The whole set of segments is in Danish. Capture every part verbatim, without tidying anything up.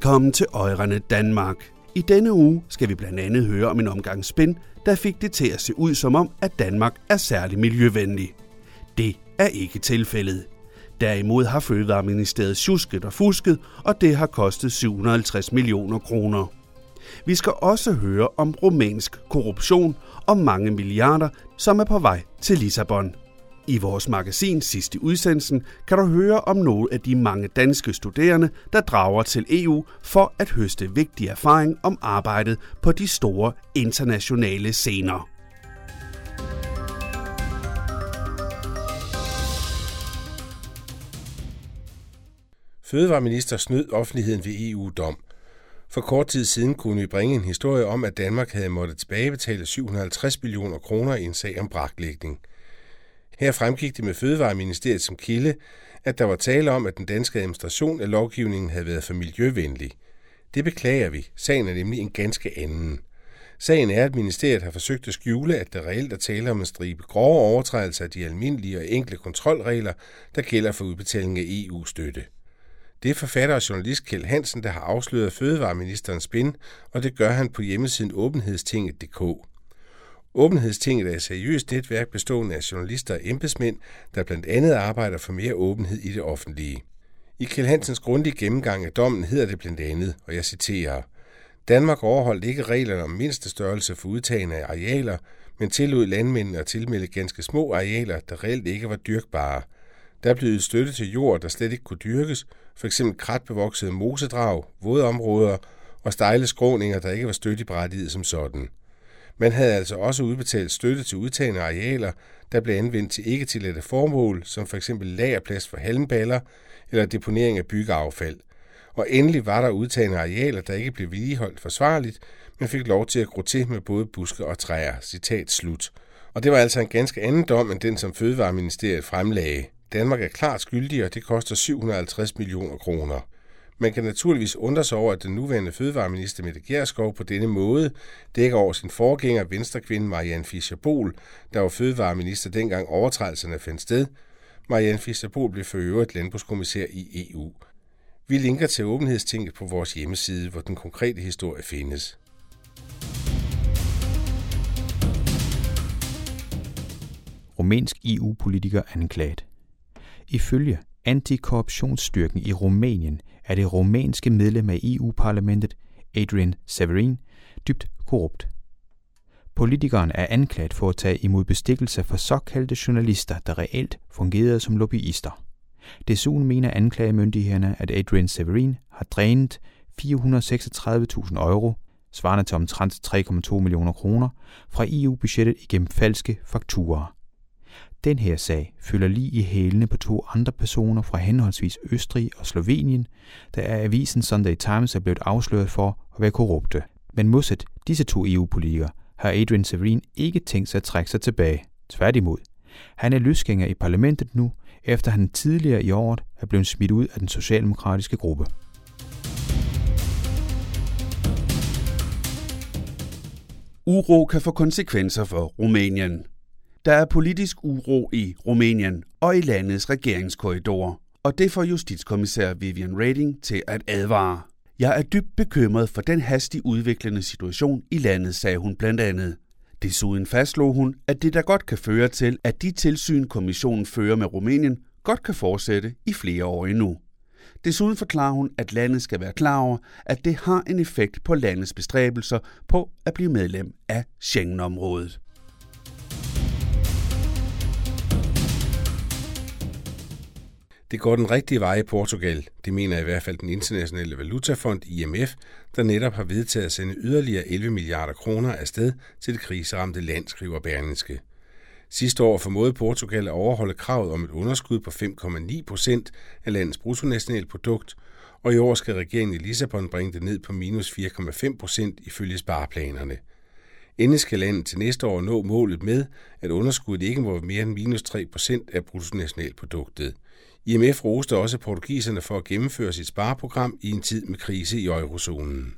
Velkommen til Øjrene Danmark. I denne uge skal vi blandt andet høre om en omgang spin, der fik det til at se ud som om, at Danmark er særlig miljøvenlig. Det er ikke tilfældet. Derimod har Fødevareministeriet sjusket og fusket, og det har kostet syv hundrede og halvtreds millioner kroner. Vi skal også høre om rumænsk korruption og mange milliarder, som er på vej til Lissabon. I vores magasin sidst i udsendelsen kan du høre om nogle af de mange danske studerende, der drager til E U for at høste vigtig erfaring om arbejdet på de store internationale scener. Fødevareminister snød offentligheden ved E U-dom. For kort tid siden kunne vi bringe en historie om, at Danmark havde måttet tilbagebetale syv hundrede og halvtreds millioner kroner i en sag om braklægning. Her fremgik det med Fødevareministeriet som kilde, at der var tale om, at den danske administration af lovgivningen havde været for miljøvenlig. Det beklager vi. Sagen er nemlig en ganske anden. Sagen er, at ministeriet har forsøgt at skjule, at der reelt er tale om en stribe grove overtrædelser af de almindelige og enkle kontrolregler, der gælder for udbetaling af E U-støtte. Det er forfatter og journalist Kjeld Hansen, der har afsløret fødevareministerens spin, og det gør han på hjemmesiden åbenhedstinget punktum d k. Åbenhedstinget er et seriøst netværk bestående af journalister og embedsmænd, der blandt andet arbejder for mere åbenhed i det offentlige. I Kjeld Hansens grundige gennemgang af dommen hedder det blandt andet, og jeg citerer: Danmark overholdt ikke reglerne om mindstestørrelse for udtagende af arealer, men tillod landmændene at tilmelde ganske små arealer, der reelt ikke var dyrkbare. Der blev ydet støtte til jord, der slet ikke kunne dyrkes, f.eks. kratbevoksede mosedrag, vådområder og stejle skråninger, der ikke var støtteberettiget som sådan. Man havde altså også udbetalt støtte til udtagende arealer, der blev anvendt til ikke-tilladte formål, som f.eks. lagerplads for halmballer eller deponering af byggeaffald. Og endelig var der udtagende arealer, der ikke blev vedligeholdt forsvarligt, men fik lov til at gro til med både buske og træer. Citat slut. Og det var altså en ganske anden dom end den, som Fødevareministeriet fremlagde. Danmark er klart skyldig, og det koster syv hundrede og halvtreds millioner kroner. Man kan naturligvis undre sig over, at den nuværende fødevareminister Mette Gjerskov på denne måde dækker over sin forgænger, venstrekvinden Marianne Fischer-Boel, der var fødevareminister dengang overtrædelserne fandt sted. Marianne Fischer-Boel blev for øvrigt landbrugskommissær i E U. Vi linker til åbenhedstinget på vores hjemmeside, hvor den konkrete historie findes. Rumænsk E U-politiker anklaget. Ifølge antikorruptionsstyrken i Rumænien er det rumænske medlem af E U-parlamentet, Adrian Severin, dybt korrupt. Politikeren er anklaget for at tage imod bestikkelser for såkaldte journalister, der reelt fungerede som lobbyister. Desuden mener anklagemyndighederne, at Adrian Severin har drænet fire hundrede og seksogtredive tusind euro, svarende til omtrent tre komma to millioner kroner, fra E U-budgettet igennem falske fakturer. Den her sag følger lige i hælene på to andre personer fra henholdsvis Østrig og Slovenien, der er avisen Sunday Times er blevet afsløret for at være korrupte. Men modsat disse to E U-politikere har Adrian Severin ikke tænkt sig at trække sig tilbage. Tværtimod. Han er løsgænger i parlamentet nu, efter han tidligere i året er blevet smidt ud af den socialdemokratiske gruppe. Uro kan få konsekvenser for Rumænien. Der er politisk uro i Rumænien og i landets regeringskorridorer, og det får justitskommissær Viviane Reding til at advare. Jeg er dybt bekymret for den hastigt udviklende situation i landet, sagde hun blandt andet. Desuden fastslog hun, at det der godt kan føre til, at de tilsyn, kommissionen fører med Rumænien, godt kan fortsætte i flere år endnu. Desuden forklarer hun, at landet skal være klar over, at det har en effekt på landets bestræbelser på at blive medlem af Schengen-området. Det går den rigtige vej i Portugal. Det mener i hvert fald den internationale valutafond I M F, der netop har vedtaget at sende yderligere elleve milliarder kroner afsted til det kriseramte land, skriver Berlingske. Sidste år formåede Portugal at overholde kravet om et underskud på fem komma ni procent af landets bruttonationalprodukt, og i år skal regeringen i Lissabon bringe det ned på minus fire komma fem procent ifølge spareplanerne. Endelig skal landet til næste år nå målet med, at underskuddet ikke må være mere end minus tre procent af bruttonationalproduktet. I M F roste også portugiserne for at gennemføre sit spareprogram i en tid med krise i eurozonen.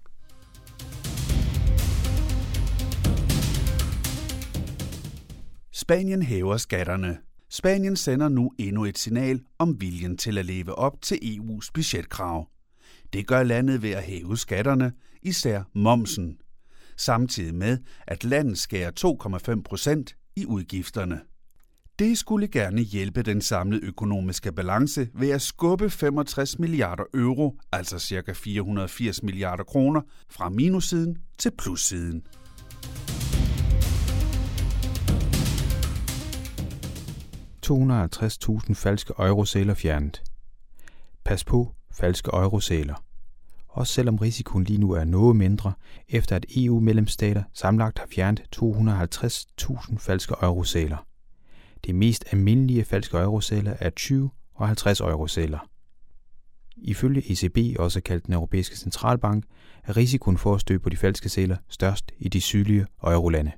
Spanien hæver skatterne. Spanien sender nu endnu et signal om viljen til at leve op til E U's budgetkrav. Det gør landet ved at hæve skatterne, især momsen, samtidig med, at landet skærer to komma fem procent i udgifterne. Det skulle gerne hjælpe den samlede økonomiske balance ved at skubbe femogtres milliarder euro, altså ca. fire hundrede og firs milliarder kroner, fra minussiden til plussiden. to hundrede og halvtreds tusind falske eurosedler fjernet. Pas på falske eurosedler. Også selvom risikoen lige nu er noget mindre, efter at E U-medlemsstater sammenlagt har fjernet to hundrede og halvtreds tusind falske eurosedler. De mest almindelige falske eurosedler er tyve og halvtreds eurosedler. Ifølge E C B, også kaldt den Europæiske Centralbank, er risikoen for at støde på de falske sedler størst i de sydlige eurolande.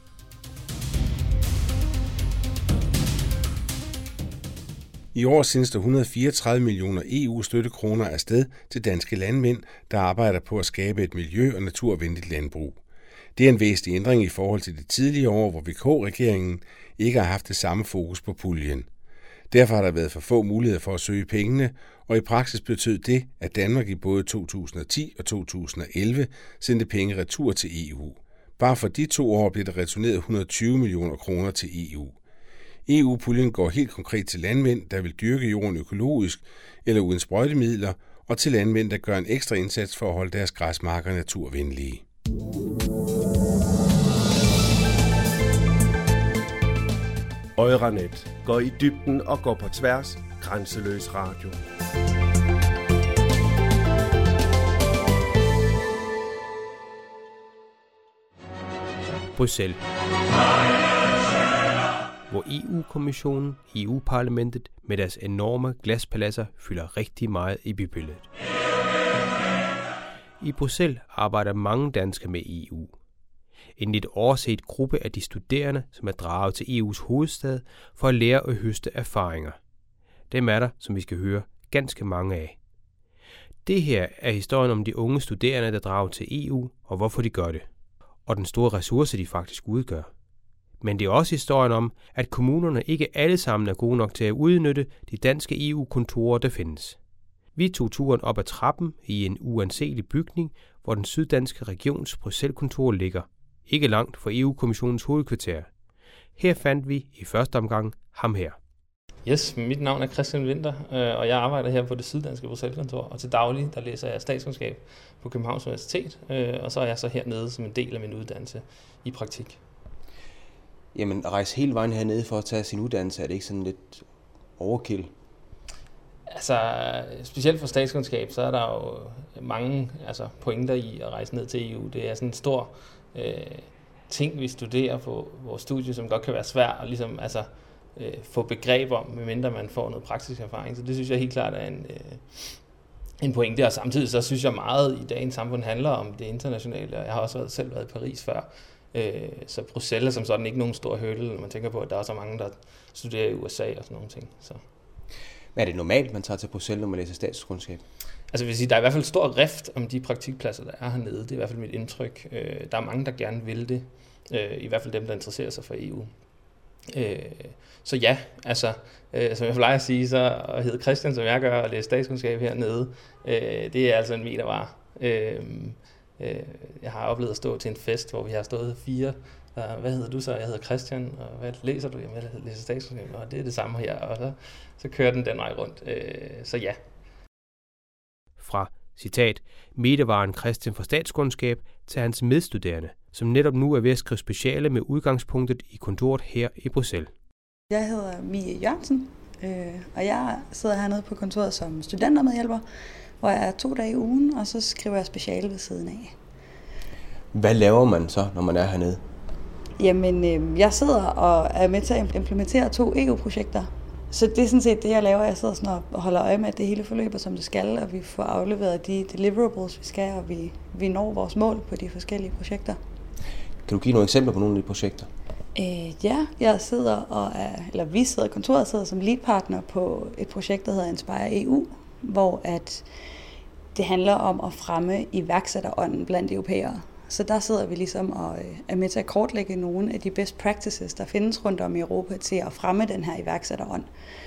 I år sendes der et hundrede og fireogtredive millioner E U-støttekroner afsted til danske landmænd, der arbejder på at skabe et miljø- og naturvenligt landbrug. Det er en væsentlig ændring i forhold til de tidligere år, hvor V K-regeringen ikke har haft det samme fokus på puljen. Derfor har der været for få muligheder for at søge pengene, og i praksis betød det, at Danmark i både to tusind og ti og to tusind og elleve sendte penge retur til E U. Bare for de to år blev der returneret et hundrede og tyve millioner kroner til E U. E U-puljen går helt konkret til landmænd, der vil dyrke jorden økologisk eller uden sprøjtemidler, og til landmænd, der gør en ekstra indsats for at holde deres græsmarker naturvenlige. Euranet går i dybden og går på tværs. Grænseløs radio. Bruxelles, hvor E U-kommissionen, E U-parlamentet med deres enorme glaspaladser fylder rigtig meget i bybilledet. I Bruxelles arbejder mange danskere med E U. En lidt overset gruppe af de studerende, som er draget til E U's hovedstad for at lære og høste erfaringer. Dem er der, som vi skal høre, ganske mange af. Det her er historien om de unge studerende, der drager til E U, og hvorfor de gør det. Og den store ressource, de faktisk udgør. Men det er også historien om, at kommunerne ikke alle sammen er gode nok til at udnytte de danske E U-kontorer, der findes. Vi tog turen op ad trappen i en uanselig bygning, hvor den syddanske regions Bruxelles-kontor ligger. Ikke langt fra E U-kommissionens hovedkvarter. Her fandt vi i første omgang ham her. Yes, mit navn er Christian Winther, og jeg arbejder her på det syddanske Bruxelles-kontor. Og til daglig, der læser jeg statskundskab på Københavns Universitet, og så er jeg så hernede som en del af min uddannelse i praktik. Jamen, at rejse hele vejen hernede for at tage sin uddannelse, er det ikke sådan lidt overkill? Altså, specielt for statskundskab, så er der jo mange altså, pointer i at rejse ned til E U. Det er sådan en stor øh, ting, vi studerer på vores studie, som godt kan være svært at ligesom, altså, øh, få begreb om, medmindre man får noget praktisk erfaring. Så det synes jeg helt klart er en, øh, en pointe. Og samtidig så synes jeg meget, i dagens samfund handler om det internationale. Jeg har også selv været i Paris før. Så Bruxelles er som sådan ikke nogen stor hurdle, når man tænker på, at der er så mange, der studerer i U S A og sådan nogle ting. Så. Hvad er det normalt, man tager til Bruxelles, når man læser statskundskab? Altså jeg vil sige, der er i hvert fald stor rift om de praktikpladser, der er hernede. Det er i hvert fald mit indtryk. Der er mange, der gerne vil det. I hvert fald dem, der interesserer sig for E U. Så ja, altså, som jeg plejer at sige, så at hedde Christian, som jeg gør, og læse statskundskab hernede, det er altså en metervare. Jeg har oplevet at stå til en fest, hvor vi har stået fire. Hvad hedder du så? Jeg hedder Christian, og hvad læser du? Jamen, jeg læser statskundskab, og det er det samme her. Og så, så kører den den vej rundt. Så ja. Fra, citat, medievaren Christian fra statskundskab til hans medstuderende, som netop nu er ved at skrive speciale med udgangspunktet i kontoret her i Bruxelles. Jeg hedder Mie Jørgensen, og jeg sidder hernede på kontoret som studentermedhjælper, hvor jeg er to dage i ugen, og så skriver jeg speciale ved siden af. Hvad laver man så, når man er hernede? Jamen, øh, jeg sidder og er med til at implementere to E U-projekter. Så det er sådan set det, jeg laver. Jeg sidder sådan og holder øje med, at det hele forløber, som det skal, og vi får afleveret de deliverables, vi skal, og vi, vi når vores mål på de forskellige projekter. Kan du give nogle eksempler på nogle af de projekter? Øh, ja, jeg sidder og er, eller vi sidder, kontoret sidder som leadpartner på et projekt, der hedder Inspire E U, hvor at det handler om at fremme iværksætterånden blandt europæere. Så der sidder vi ligesom og er med til at kortlægge nogle af de best practices, der findes rundt om i Europa til at fremme den her iværksætterånd.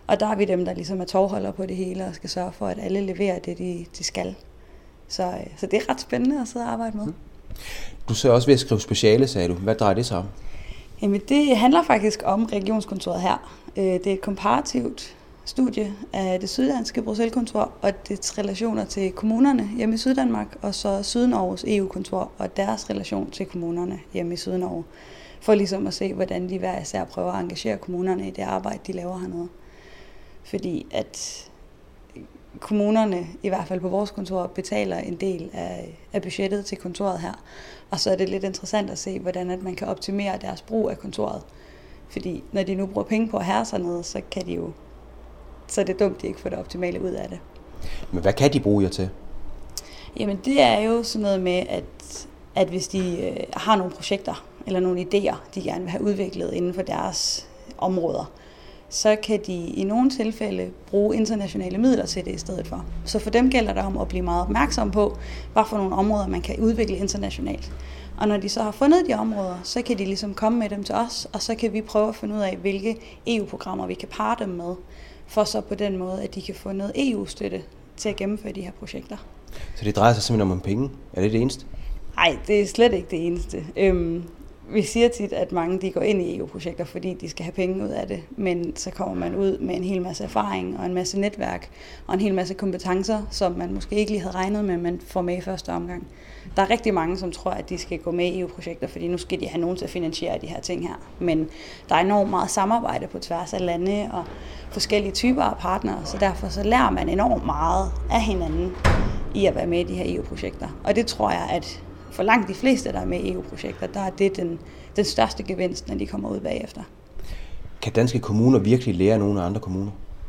Og der er vi dem, der ligesom er tovholder på det hele og skal sørge for, at alle leverer det, de, de skal. Så, så det er ret spændende at sidde og arbejde med. Du så også ved at skrive speciale, sagde du. Hvad drejer det sig om? Jamen, det handler faktisk om regionskontoret her. Det er et komparativt studie af det syddanske Bruxelles-kontor og dets relationer til kommunerne hjemme i Syddanmark, og så Sydnorges E U-kontor og deres relation til kommunerne hjemme i Sydnorge, for ligesom at se, hvordan de hver især prøver at engagere kommunerne i det arbejde, de laver hernede. Fordi at kommunerne, i hvert fald på vores kontor, betaler en del af, af budgettet til kontoret her, og så er det lidt interessant at se, hvordan at man kan optimere deres brug af kontoret. Fordi når de nu bruger penge på at have sig nede, så kan de jo så er det dumt, de ikke får det optimale ud af det. Men hvad kan de bruge jer til? Jamen det er jo sådan noget med, at, at hvis de øh, har nogle projekter eller nogle idéer, de gerne vil have udviklet inden for deres områder, så kan de i nogle tilfælde bruge internationale midler til det i stedet for. Så for dem gælder det om at blive meget opmærksom på, hvad for nogle områder man kan udvikle internationalt. Og når de så har fundet de områder, så kan de ligesom komme med dem til os, og så kan vi prøve at finde ud af, hvilke E U-programmer vi kan parre dem med, for så på den måde, at de kan få noget E U-støtte til at gennemføre de her projekter. Så det drejer sig simpelthen om penge? Er det det eneste? Nej, det er slet ikke det eneste. Øhm, vi siger tit, at mange de går ind i E U-projekter, fordi de skal have penge ud af det, men så kommer man ud med en hel masse erfaring og en masse netværk og en hel masse kompetencer, som man måske ikke lige havde regnet med, men får med i første omgang. Der er rigtig mange, som tror, at de skal gå med i E U-projekter, fordi nu skal de have nogen til at finansiere de her ting her. Men der er enormt meget samarbejde på tværs af lande og forskellige typer af partnere, så derfor så lærer man enormt meget af hinanden i at være med i de her E U-projekter. Og det tror jeg, at for langt de fleste, der er med i E U-projekter, der er det den, den største gevinst, når de kommer ud bagefter. Kan danske kommuner virkelig lære nogle af andre kommuner?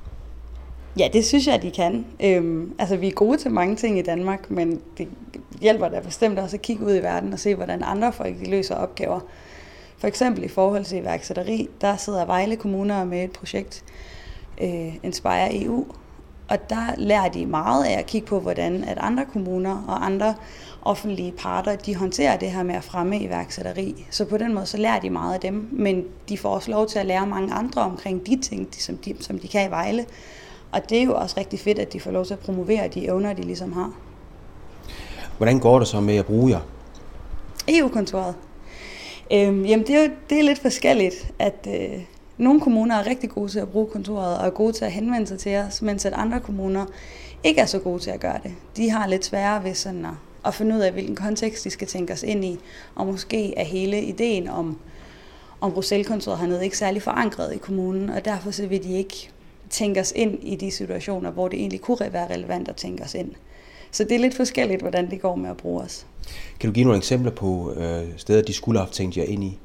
Ja, det synes jeg, at de kan. Øhm, altså, vi er gode til mange ting i Danmark, men det hjælper da bestemt også at kigge ud i verden og se, hvordan andre folk de løser opgaver. For eksempel i forhold til iværksætteri, der sidder Vejle Kommuner med et projekt, øh, Inspire E U, og der lærer de meget af at kigge på, hvordan at andre kommuner og andre offentlige parter, de håndterer det her med at fremme iværksætteri. Så på den måde, så lærer de meget af dem, men de får også lov til at lære mange andre omkring de ting, som de, som de kan i Vejle. Og det er jo også rigtig fedt, at de får lov til at promovere de evner, de ligesom har. Hvordan går det så med at bruge jer? E U-kontoret? Øhm, jamen, det er jo det er lidt forskelligt, at øh, nogle kommuner er rigtig gode til at bruge kontoret og er gode til at henvende sig til os, mens at andre kommuner ikke er så gode til at gøre det. De har lidt sværere ved sådan at, at finde ud af, hvilken kontekst de skal tænke os ind i, og måske er hele ideen om, om Bruxelles-kontoret hernede ikke særlig forankret i kommunen, og derfor så vil de ikke tænke os ind i de situationer, hvor det egentlig kunne være relevant at tænke os ind. Så det er lidt forskelligt, hvordan det går med at bruge os. Kan du give nogle eksempler på øh, steder, de skulle have tænkt jer ind i?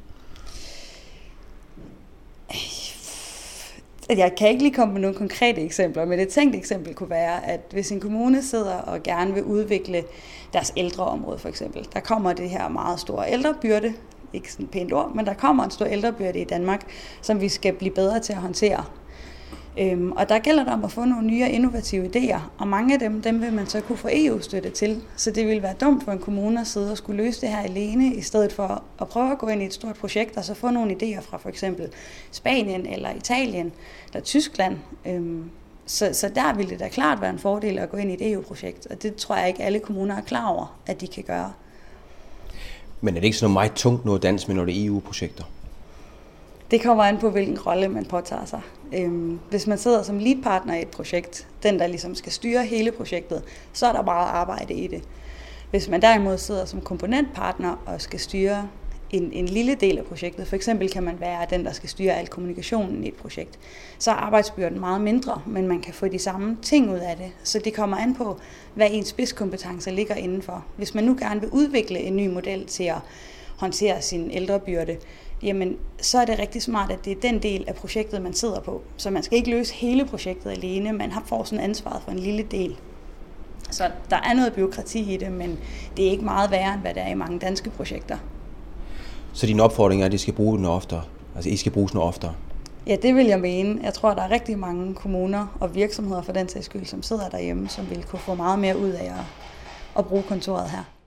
Jeg kan ikke lige komme med nogle konkrete eksempler, men et tænkt eksempel kunne være, at hvis en kommune sidder og gerne vil udvikle deres ældreområde for eksempel, der kommer det her meget store ældrebyrde, ikke sådan et pænt ord, men der kommer en stor ældrebyrde i Danmark, som vi skal blive bedre til at håndtere. Øhm, og der gælder det om at få nogle nye innovative idéer, og mange af dem, dem vil man så kunne få E U-støtte til. Så det ville være dumt for en kommune at sidde og skulle løse det her alene, i stedet for at prøve at gå ind i et stort projekt, og så få nogle idéer fra for eksempel Spanien eller Italien eller Tyskland. Øhm, så, så der ville det da klart være en fordel at gå ind i et E U-projekt, og det tror jeg ikke alle kommuner er klar over, at de kan gøre. Men er det ikke sådan noget meget tungt noget dans med, når det er E U-projekter? Det kommer an på, hvilken rolle man påtager sig. Hvis man sidder som leadpartner i et projekt, den der ligesom skal styre hele projektet, så er der meget arbejde i det. Hvis man derimod sidder som komponentpartner og skal styre en, en lille del af projektet, for eksempel kan man være den, der skal styre al kommunikationen i et projekt, så er arbejdsbyrden meget mindre, men man kan få de samme ting ud af det. Så det kommer an på, hvad ens spidskompetencer ligger indenfor. Hvis man nu gerne vil udvikle en ny model til at håndtere sin ældrebyrde, jamen så er det rigtig smart, at det er den del af projektet, man sidder på. Så man skal ikke løse hele projektet alene, man får sådan ansvaret for en lille del. Så der er noget bureaukrati i det, men det er ikke meget værre, end hvad der er i mange danske projekter. Så din opfordring er, at de skal bruge den oftere? Altså I skal bruges noget oftere? Ja, det vil jeg mene. Jeg tror, der er rigtig mange kommuner og virksomheder for den sags skyld, som sidder derhjemme, som vil kunne få meget mere ud af at, at bruge kontoret her.